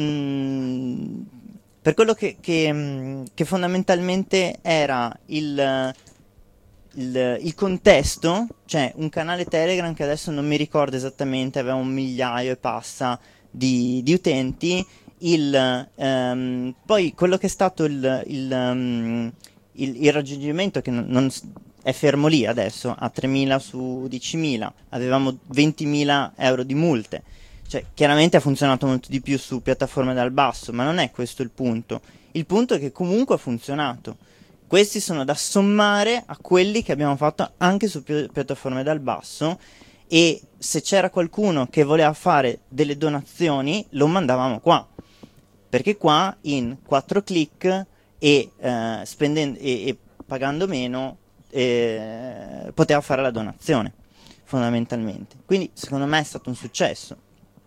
mh, per quello che, che, mh, che fondamentalmente era il, il, il contesto, cioè un canale Telegram che adesso non mi ricordo esattamente, aveva un migliaio e passa di, di utenti. Il, um, poi quello che è stato il, il, um, il, il raggiungimento che non, non è fermo lì adesso a tremila su diecimila, avevamo ventimila euro di multe, cioè chiaramente ha funzionato molto di più su piattaforme dal basso, ma non è questo il punto. Il punto è che comunque ha funzionato questi sono da sommare a quelli che abbiamo fatto anche su pi piattaforme dal basso, e se c'era qualcuno che voleva fare delle donazioni lo mandavamo qua, perché qua in quattro clic e, eh, spendendo, e, e pagando meno eh, poteva fare la donazione fondamentalmente. Quindi secondo me è stato un successo.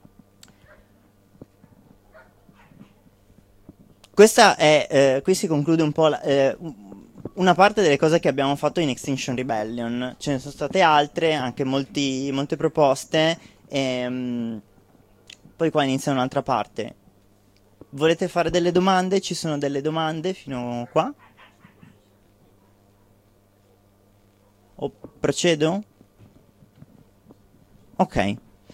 Questa è, eh, qui si conclude un po' la, eh, una parte delle cose che abbiamo fatto in Extinction Rebellion. Ce ne sono state altre, anche molti, molte proposte, ehm, poi qua inizia un'altra parte. Volete fare delle domande? Ci sono delle domande fino qua? O procedo? Ok.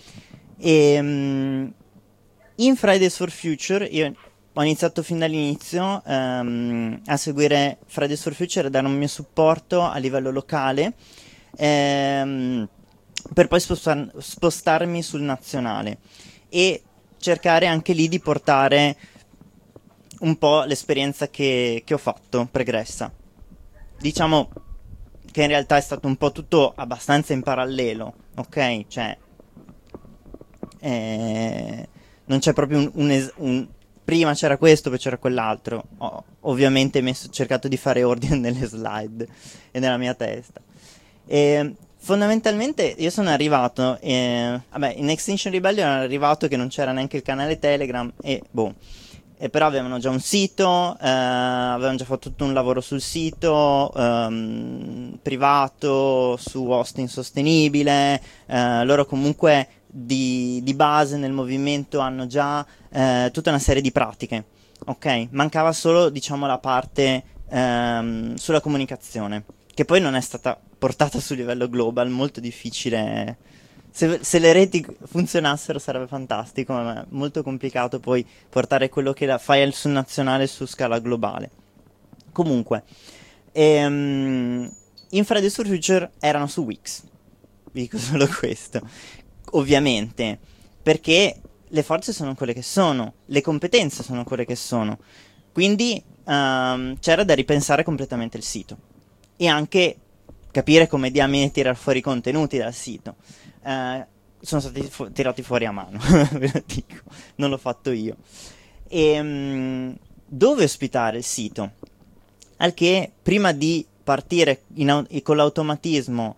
E, in Fridays for Future io ho iniziato fin dall'inizio um, a seguire Fridays for Future e dare un mio supporto a livello locale, um, per poi spostar spostarmi sul nazionale e cercare anche lì di portare un po' l'esperienza che, che ho fatto pregressa. Diciamo che in realtà è stato un po' tutto abbastanza in parallelo, ok? Cioè, eh, non c'è proprio un, un, un prima c'era questo, poi c'era quell'altro. Ho ovviamente messo, cercato di fare ordine nelle slide e nella mia testa. E, fondamentalmente io sono arrivato, eh, vabbè, in Extinction Rebellion ero arrivato che non c'era neanche il canale Telegram e boh. E però avevano già un sito, eh, avevano già fatto tutto un lavoro sul sito um, privato, su hosting sostenibile, eh, loro comunque di, di base nel movimento hanno già eh, tutta una serie di pratiche, ok? Mancava solo, diciamo, la parte ehm, sulla comunicazione, che poi non è stata portata sul livello global, molto difficile. Se, se le reti funzionassero sarebbe fantastico, ma è molto complicato poi portare quello che la, fai sul nazionale su scala globale. Comunque, ehm, in Fridays for Future erano su Wix, vi dico solo questo, ovviamente, perché le forze sono quelle che sono, le competenze sono quelle che sono, quindi um, c'era da ripensare completamente il sito e anche capire come diamine tirare fuori i contenuti dal sito. Uh, sono stati fu tirati fuori a mano, ve lo dico, non l'ho fatto io. E, um, dove ospitare il sito? Al che prima di partire in, con l'automatismo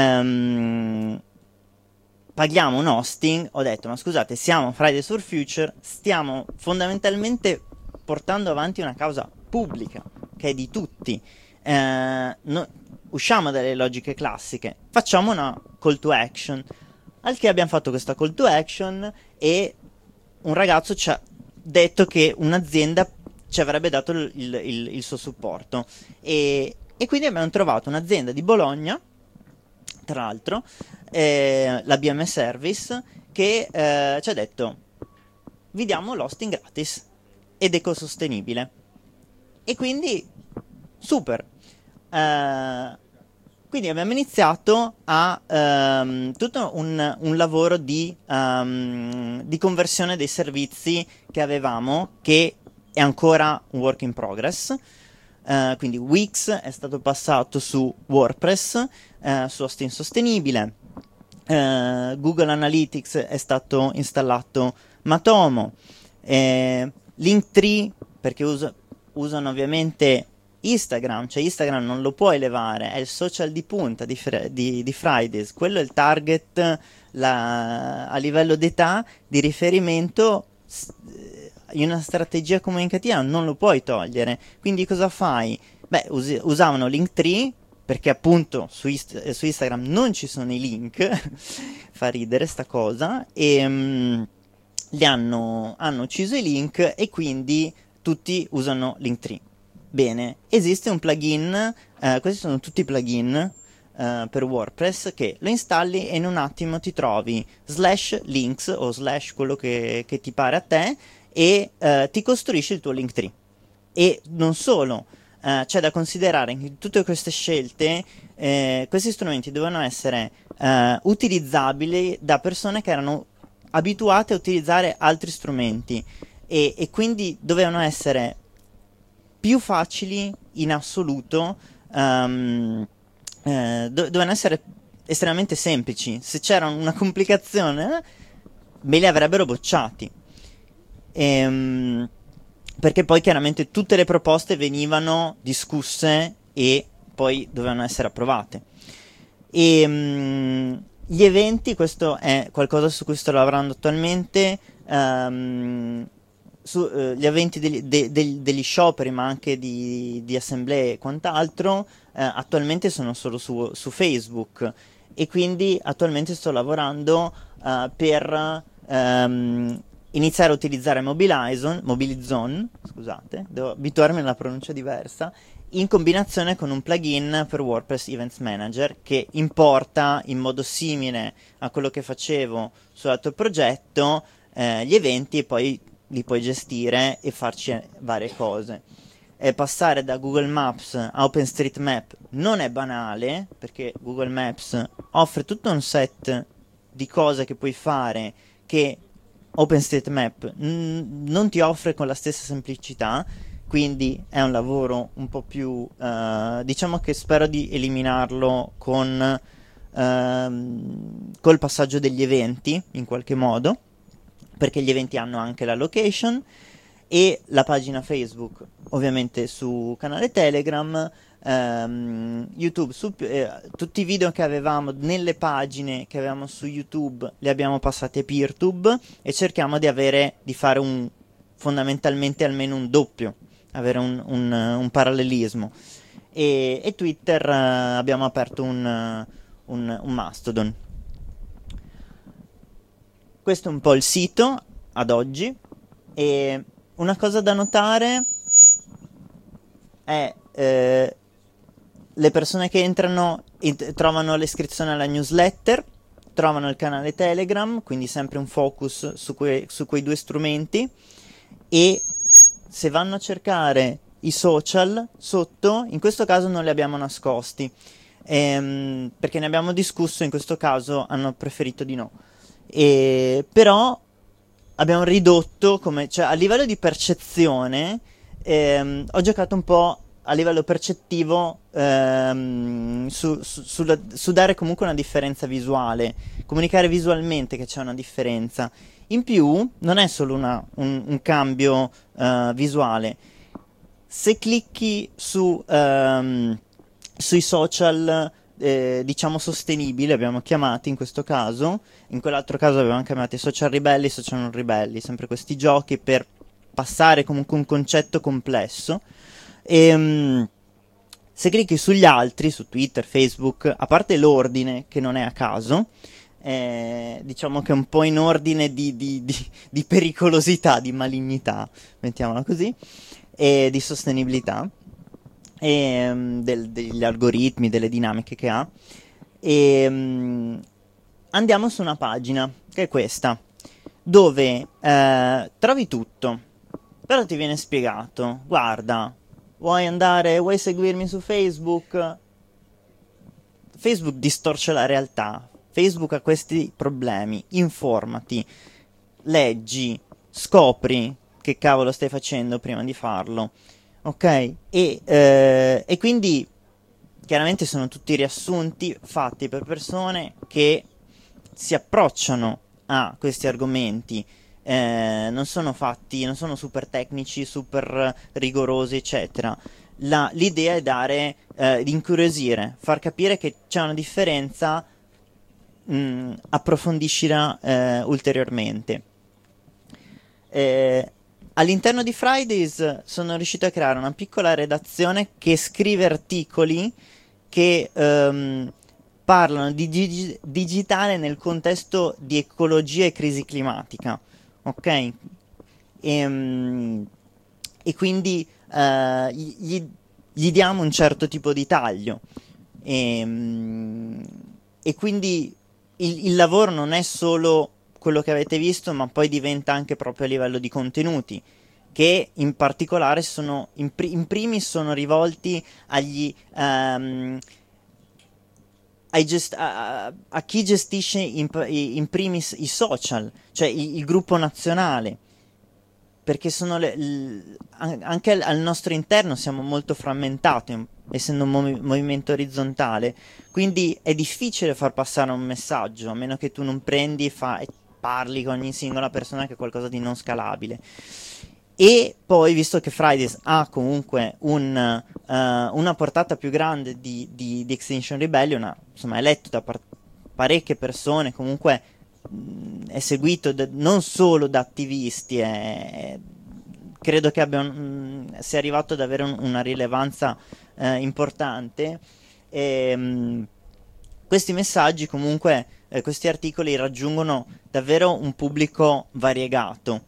um, paghiamo un hosting, ho detto ma scusate, siamo Fridays for Future, stiamo fondamentalmente portando avanti una causa pubblica che è di tutti, uh, no, usciamo dalle logiche classiche, facciamo una call to action, al che abbiamo fatto questa call to action e un ragazzo ci ha detto che un'azienda ci avrebbe dato il, il, il suo supporto e, e quindi abbiamo trovato un'azienda di Bologna, tra l'altro, eh, la B M Service, che eh, ci ha detto vi diamo l'hosting gratis ed ecosostenibile e quindi super. Uh, quindi abbiamo iniziato a um, tutto un, un lavoro di, um, di conversione dei servizi che avevamo, che è ancora un work in progress. Uh, quindi Wix è stato passato su WordPress, uh, su hosting sostenibile, uh, Google Analytics è stato installato Matomo, eh, Linktree perché us usano ovviamente Instagram, cioè Instagram non lo puoi levare, è il social di punta di, di, di Fridays, quello è il target la, a livello d'età di riferimento in una strategia comunicativa, non lo puoi togliere. Quindi cosa fai? Beh, us usavano Linktree perché appunto su, ist su Instagram non ci sono i link, fa ridere sta cosa, e um, li hanno, hanno ucciso i link e quindi tutti usano Linktree. Bene, esiste un plugin, eh, questi sono tutti plugin eh, per WordPress che lo installi e in un attimo ti trovi slash links o slash quello che, che ti pare a te e eh, ti costruisce il tuo Linktree. E non solo, eh, c'è da considerare che tutte queste scelte, eh, questi strumenti dovevano essere eh, utilizzabili da persone che erano abituate a utilizzare altri strumenti e, e quindi dovevano essere più facili in assoluto, um, eh, do- dovevano essere estremamente semplici. Se c'era una complicazione, me li avrebbero bocciati. Ehm, perché poi chiaramente tutte le proposte venivano discusse e poi dovevano essere approvate. E um, gli eventi, questo è qualcosa su cui sto lavorando attualmente. Um, su, uh, gli eventi degli, de, de, degli scioperi, ma anche di, di assemblee e quant'altro, uh, attualmente sono solo su, su Facebook, e quindi attualmente sto lavorando uh, per um, iniziare a utilizzare Mobilizon, Mobilizon, scusate, devo abituarmi alla pronuncia diversa, in combinazione con un plugin per WordPress Events Manager che importa in modo simile a quello che facevo sull'altro progetto eh, gli eventi, e poi li puoi gestire e farci varie cose. E passare da Google Maps a OpenStreetMap non è banale, perché Google Maps offre tutto un set di cose che puoi fare che OpenStreetMap n- non ti offre con la stessa semplicità, quindi è un lavoro un po' più, uh, diciamo che spero di eliminarlo con uh, col passaggio degli eventi in qualche modo, perché gli eventi hanno anche la location e la pagina Facebook, ovviamente su canale Telegram, ehm, YouTube, su, eh, tutti i video che avevamo nelle pagine che avevamo su YouTube li abbiamo passati a PeerTube, e cerchiamo di avere, di fare un, fondamentalmente almeno un doppio, avere un, un, un parallelismo. E, e Twitter, eh, abbiamo aperto un, un, un Mastodon. Questo è un po' il sito ad oggi, e una cosa da notare è eh, le persone che entrano int- trovano l'iscrizione alla newsletter, trovano il canale Telegram, quindi sempre un focus su, que- su quei due strumenti, e se vanno a cercare i social sotto, in questo caso non li abbiamo nascosti, ehm, perché ne abbiamo discusso, in questo caso hanno preferito di no. E, però abbiamo ridotto, come, cioè a livello di percezione, ehm, ho giocato un po' a livello percettivo ehm, su, su, sulla, su dare comunque una differenza visuale, comunicare visualmente che c'è una differenza. In più non è solo una, un, un cambio uh, visuale. Se clicchi su, ehm, sui social eh, diciamo sostenibili, abbiamo chiamati in questo caso, in quell'altro caso avevamo chiamati social ribelli, social non ribelli, sempre questi giochi per passare comunque un concetto complesso. E, um, se clicchi sugli altri, su Twitter, Facebook, a parte l'ordine che non è a caso, eh, diciamo che è un po' in ordine di, di, di, di pericolosità, di malignità, mettiamola così, e di sostenibilità, e, um, del, degli algoritmi, delle dinamiche che ha. E um, andiamo su una pagina, che è questa, dove eh, trovi tutto, però ti viene spiegato: guarda, vuoi andare, vuoi seguirmi su Facebook? Facebook distorce la realtà, Facebook ha questi problemi, informati, leggi, scopri che cavolo stai facendo prima di farlo, ok? E, eh, e quindi chiaramente sono tutti riassunti fatti per persone che si approcciano a questi argomenti, eh, non sono fatti, non sono super tecnici, super rigorosi, eccetera. La, l'idea è dare, eh, di incuriosire, far capire che c'è una differenza, mh, approfondiscila eh, ulteriormente. Eh, all'interno di Fridays sono riuscito a creare una piccola redazione che scrive articoli che ehm, parlano di digi- digitale nel contesto di ecologia e crisi climatica, ok? E, um, e quindi uh, gli, gli diamo un certo tipo di taglio, e, um, e quindi il, il lavoro non è solo quello che avete visto, ma poi diventa anche proprio a livello di contenuti, che in particolare sono in, pri- in primis sono rivolti agli um, Gest- a, a chi gestisce in, in primis i social, cioè il, il gruppo nazionale, perché sono le, l- an- anche al, al nostro interno siamo molto frammentati, essendo un movi- movimento orizzontale, quindi è difficile far passare un messaggio, a meno che tu non prendi e, fa, e parli con ogni singola persona, che è qualcosa di non scalabile. E poi, visto che Fridays ha comunque un, eh, una portata più grande di, di, di Extinction Rebellion, ha- insomma è letto da par- parecchie persone, comunque mh, è seguito da- non solo da attivisti, è- credo che abbia un- mh, sia arrivato ad avere un- una rilevanza eh, importante. E, mh, questi messaggi comunque, eh, questi articoli raggiungono davvero un pubblico variegato.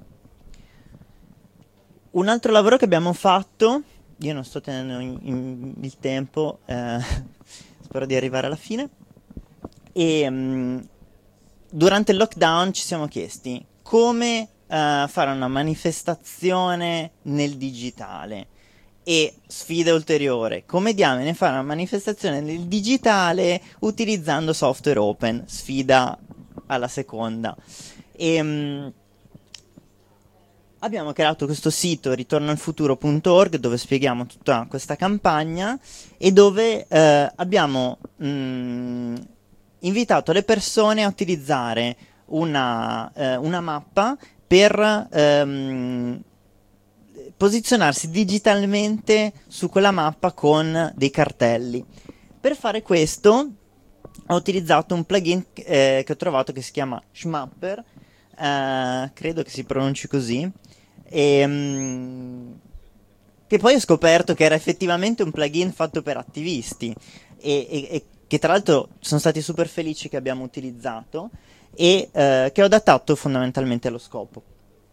Un altro lavoro che abbiamo fatto, io non sto tenendo in- in- il tempo, eh, spero di arrivare alla fine, e mh, durante il lockdown ci siamo chiesti come eh, fare una manifestazione nel digitale. E sfida ulteriore, come diamine fare una manifestazione nel digitale utilizzando software open, sfida alla seconda. E mh, abbiamo creato questo sito ritornoalfuturo punto org dove spieghiamo tutta questa campagna e dove eh, abbiamo mh, invitato le persone a utilizzare una, eh, una mappa per ehm, posizionarsi digitalmente su quella mappa con dei cartelli. Per fare questo ho utilizzato un plugin eh, che ho trovato che si chiama Schmapper, eh, credo che si pronunci così, e, mm, che poi ho scoperto che era effettivamente un plugin fatto per attivisti e, e- e che tra l'altro sono stati super felici che abbiamo utilizzato e eh, che ho adattato fondamentalmente allo scopo.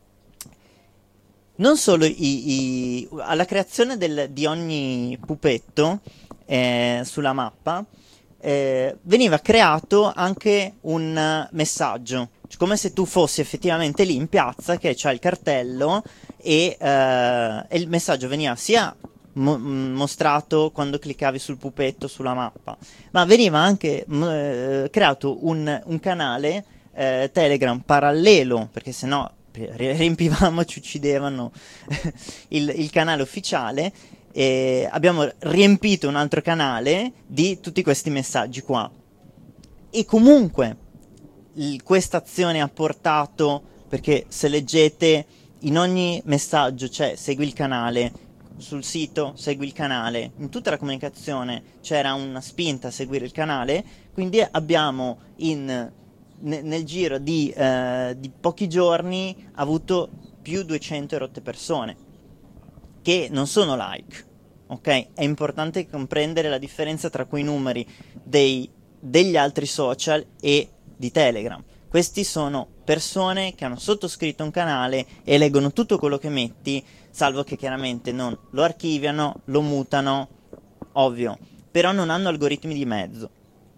Non solo i- i- alla creazione del- di ogni pupetto eh, sulla mappa eh, veniva creato anche un eh, messaggio, cioè come se tu fossi effettivamente lì in piazza che c'è il cartello e, eh, e il messaggio veniva sia mo- mostrato quando cliccavi sul pupetto sulla mappa, ma veniva anche m- eh, creato un, un canale eh, Telegram parallelo, perché sennò ri- riempivamo, ci uccidevano il, il canale ufficiale. E abbiamo riempito un altro canale di tutti questi messaggi qua. E comunque questa azione ha portato, perché se leggete in ogni messaggio c'è segui il canale, sul sito segui il canale, in tutta la comunicazione c'era una spinta a seguire il canale, quindi abbiamo in, ne, nel giro di, eh, di pochi giorni avuto più duecento rotte persone, che non sono like, ok? È importante comprendere la differenza tra quei numeri dei, degli altri social e di Telegram. Questi sono persone che hanno sottoscritto un canale e leggono tutto quello che metti, salvo che chiaramente non lo archiviano, lo mutano, ovvio, però non hanno algoritmi di mezzo.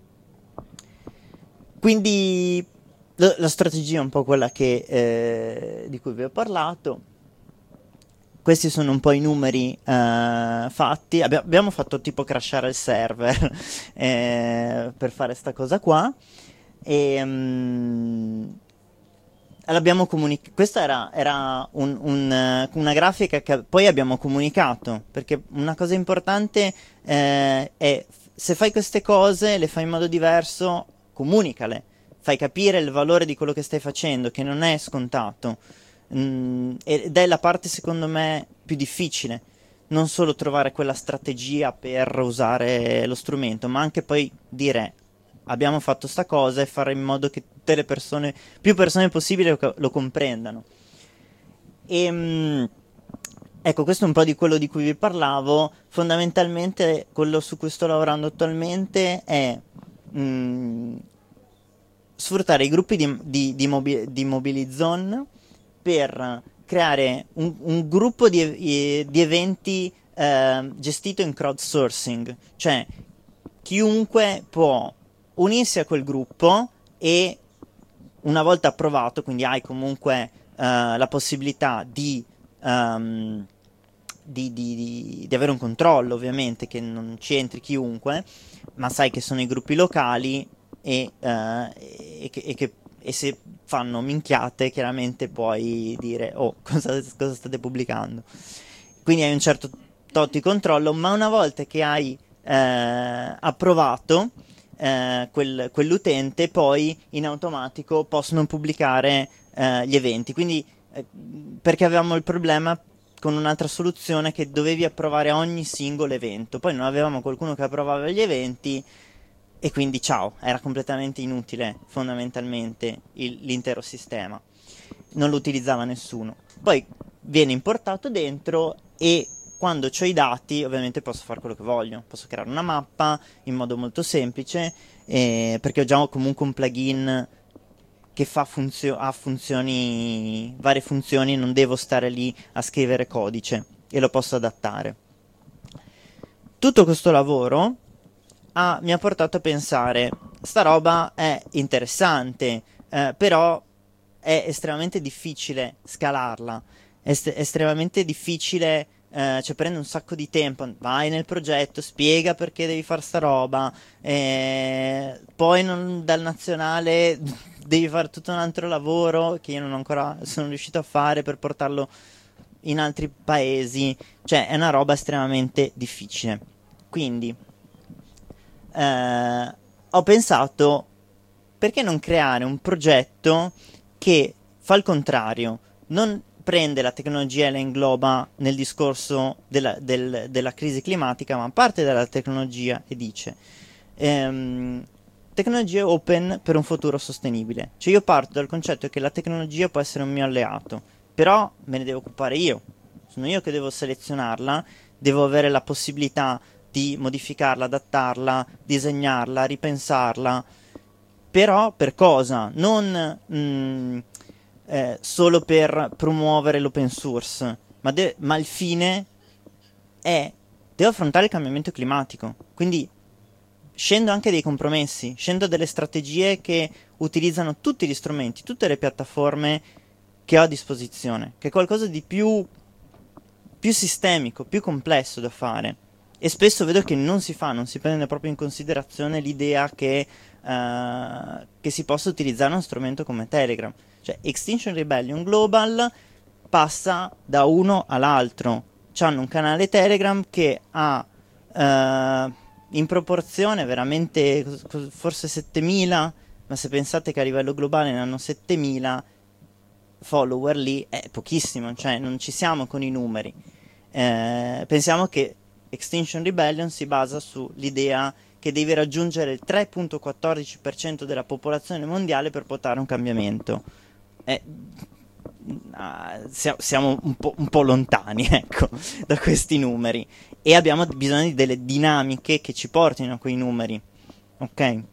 Quindi la, la strategia è un po' quella che, eh, di cui vi ho parlato. Questi sono un po' i numeri eh, fatti. Abbi- abbiamo fatto tipo crashare il server eh, per fare sta cosa qua. E, mm, l'abbiamo comunicato. Questa era, era un- un, eh, una grafica che poi abbiamo comunicato. Perché una cosa importante eh, è se fai queste cose, le fai in modo diverso, comunicale. Fai capire il valore di quello che stai facendo, che non è scontato. Mm, ed è la parte secondo me più difficile, non solo trovare quella strategia per usare lo strumento, ma anche poi dire abbiamo fatto sta cosa e fare in modo che tutte le persone, più persone possibile lo, lo comprendano. E, mm, ecco, questo è un po' di quello di cui vi parlavo. Fondamentalmente quello su cui sto lavorando attualmente è mm, sfruttare i gruppi di, di, di, mobi- di Mobilizon per creare un, un gruppo di, di eventi eh, gestito in crowdsourcing, cioè chiunque può unirsi a quel gruppo e una volta approvato, quindi hai comunque eh, la possibilità di, um, di, di, di, di avere un controllo, ovviamente, che non ci entri chiunque, ma sai che sono i gruppi locali e, eh, e, che, e che e se fanno minchiate, chiaramente puoi dire, oh, cosa, cosa state pubblicando? Quindi hai un certo tot di controllo, ma una volta che hai eh, approvato eh, quel, quell'utente, poi in automatico possono pubblicare eh, gli eventi. Quindi, eh, perché avevamo il problema con un'altra soluzione che dovevi approvare ogni singolo evento, poi non avevamo qualcuno che approvava gli eventi e quindi ciao, era completamente inutile fondamentalmente il, l'intero sistema, non lo utilizzava nessuno. Poi viene importato dentro e quando ho i dati ovviamente posso fare quello che voglio, posso creare una mappa in modo molto semplice eh, perché ho già comunque un plugin che fa funzio- ha funzioni, varie funzioni, non devo stare lì a scrivere codice e lo posso adattare. Tutto questo lavoro ha, mi ha portato a pensare, sta roba è interessante, eh, però è estremamente difficile scalarla, è est- estremamente difficile, eh, cioè prende un sacco di tempo, vai nel progetto, spiega perché devi fare sta roba, eh, poi non, dal nazionale devi fare tutto un altro lavoro che io non ancora sono riuscito a fare per portarlo in altri paesi, cioè è una roba estremamente difficile. Quindi eh, ho pensato, perché non creare un progetto che fa il contrario, non prende la tecnologia e la ingloba nel discorso della, del, della crisi climatica, ma parte dalla tecnologia e dice ehm, tecnologie open per un futuro sostenibile. Cioè io parto dal concetto che la tecnologia può essere un mio alleato, però me ne devo occupare io, sono io che devo selezionarla, devo avere la possibilità di modificarla, adattarla, disegnarla, ripensarla, però per cosa? Non mh, eh, solo per promuovere l'open source, ma, de- ma il fine è devo affrontare il cambiamento climatico, quindi scendo anche dei compromessi, scendo delle strategie che utilizzano tutti gli strumenti, tutte le piattaforme che ho a disposizione, che è qualcosa di più, più sistemico, più complesso da fare. E spesso vedo che non si fa, non si prende proprio in considerazione l'idea che, uh, che si possa utilizzare uno strumento come Telegram. Cioè, Extinction Rebellion Global passa da uno all'altro. C'hanno un canale Telegram che ha uh, in proporzione veramente forse settemila, ma se pensate che a livello globale ne hanno settemila follower lì, è pochissimo, cioè non ci siamo con i numeri. Eh, pensiamo che Extinction Rebellion si basa sull'idea che devi raggiungere il tre virgola quattordici per cento della popolazione mondiale per portare un cambiamento. Eh, uh, siamo un po', un po' lontani, ecco, da questi numeri e abbiamo bisogno di delle dinamiche che ci portino a quei numeri, ok?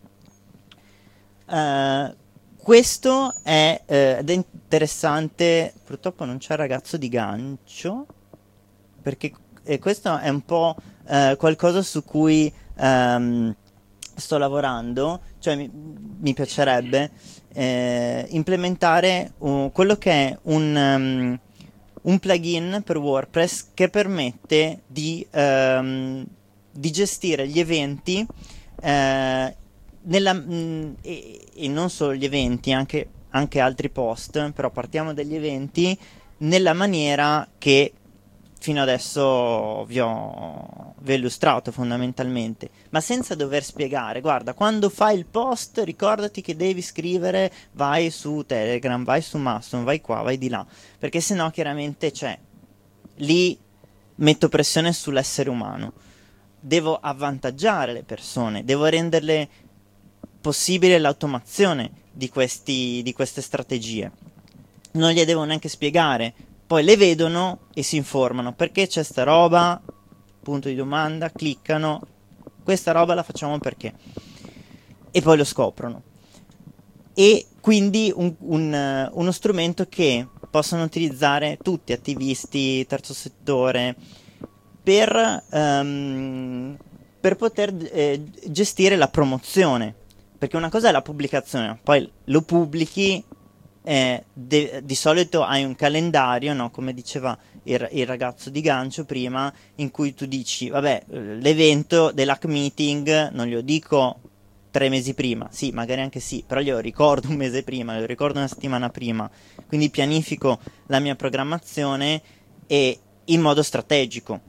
Uh, questo è, eh, ed è interessante, purtroppo non c'è il ragazzo di gancio, perché eh, questo è un po' eh, qualcosa su cui ehm, sto lavorando, cioè mi, mi piacerebbe eh, implementare uh, quello che è un, um, un plugin per WordPress che permette di, um, di gestire gli eventi eh, nella, mh, e, e non solo gli eventi, anche, anche altri post, però partiamo dagli eventi nella maniera che fino adesso vi ho, vi ho illustrato fondamentalmente, ma senza dover spiegare. Guarda, quando fai il post ricordati che devi scrivere, vai su Telegram, vai su Mastodon, vai qua, vai di là, perché sennò chiaramente c'è, lì metto pressione sull'essere umano, devo avvantaggiare le persone, devo renderle possibile l'automazione di, questi, di queste strategie, non gli devo neanche spiegare. Poi le vedono e si informano, perché c'è sta roba, punto di domanda, cliccano, questa roba la facciamo perché, e poi lo scoprono. E quindi un, un, uno strumento che possono utilizzare tutti, attivisti, terzo settore, per, um, per poter eh, gestire la promozione, perché una cosa è la pubblicazione, poi lo pubblichi. Eh, de- di solito hai un calendario, no? Come diceva il, il ragazzo di gancio prima, in cui tu dici, vabbè, l'evento dell'hack meeting non glielo dico tre mesi prima, sì, magari anche sì, però glielo ricordo un mese prima, glielo ricordo una settimana prima, quindi pianifico la mia programmazione e in modo strategico.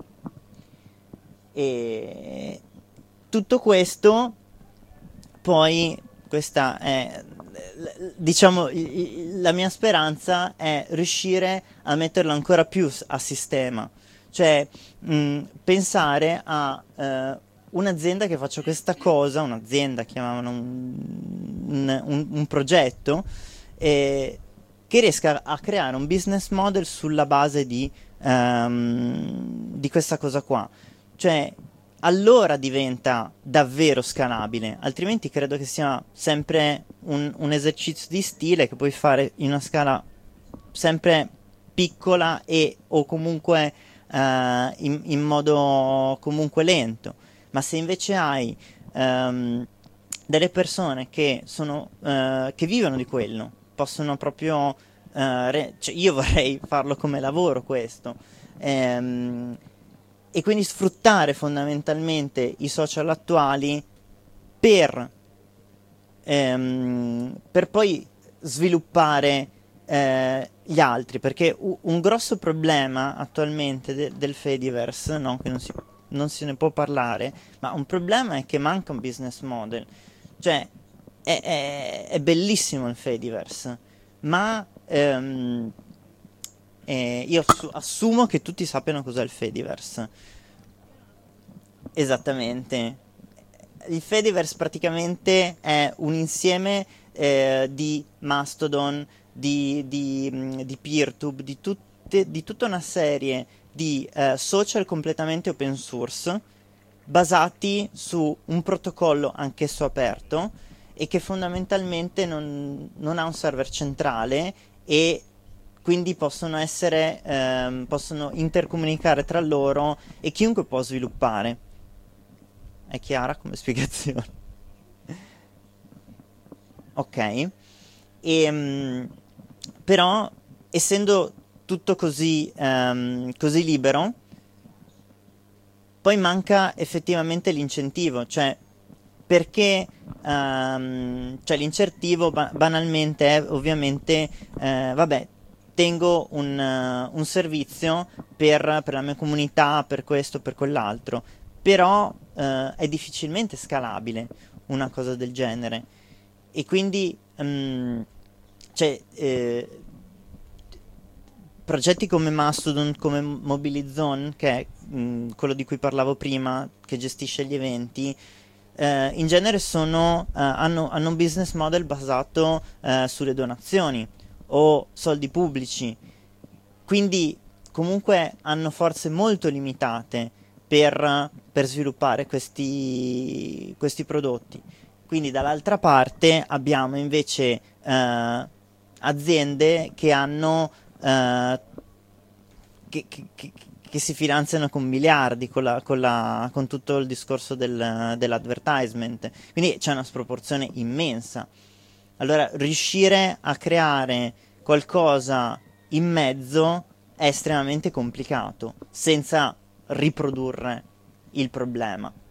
E tutto questo, poi, questa è, diciamo, la mia speranza è riuscire a metterlo ancora più a sistema, cioè mh, pensare a eh, un'azienda che faccia questa cosa, un'azienda, chiamavano un, un, un, un progetto, eh, che riesca a creare un business model sulla base di, um, di questa cosa qua. Cioè, allora diventa davvero scalabile, altrimenti credo che sia sempre un, un esercizio di stile che puoi fare in una scala sempre piccola e o comunque uh, in, in modo comunque lento. Ma se invece hai um, delle persone che sono uh, che vivono di quello, possono proprio uh, re- cioè io vorrei farlo come lavoro questo, ehm, e quindi sfruttare fondamentalmente i social attuali per, ehm, per poi sviluppare eh, gli altri, perché u- un grosso problema attualmente de- del Fediverse, no, che non si, non se ne può parlare, ma un problema è che manca un business model. Cioè è, è- è bellissimo il Fediverse, ma ehm, eh, io assu- assumo che tutti sappiano cos'è il Fediverse. Esattamente. Il Fediverse praticamente è un insieme eh, di Mastodon, di, di, mh, di PeerTube, di, tutte, di tutta una serie di eh, social completamente open source, basati su un protocollo anch'esso aperto e che fondamentalmente non, non ha un server centrale e quindi possono essere, ehm, possono intercomunicare tra loro e chiunque può sviluppare. È chiara come spiegazione? Ok. E, mm, però, essendo tutto così, ehm, così libero, poi manca effettivamente l'incentivo, cioè perché ehm, cioè l'incentivo ba- banalmente è ovviamente, eh, vabbè, tengo un, eh, un servizio per, per la mia comunità, per questo, per quell'altro, però eh, è difficilmente scalabile una cosa del genere e quindi mm, cioè, eh, progetti come Mastodon, come Mobilizone, che è mh, quello di cui parlavo prima, che gestisce gli eventi, eh, in genere sono, eh, hanno, hanno un business model basato eh, sulle donazioni o soldi pubblici, quindi comunque hanno forze molto limitate per, per sviluppare questi, questi prodotti. Quindi dall'altra parte abbiamo invece eh, aziende che hanno eh, che, che- che- che si finanziano con miliardi con, la- con la- con tutto il discorso del- dell'advertisement. Quindi c'è una sproporzione immensa. Allora, riuscire a creare qualcosa in mezzo è estremamente complicato, senza riprodurre il problema.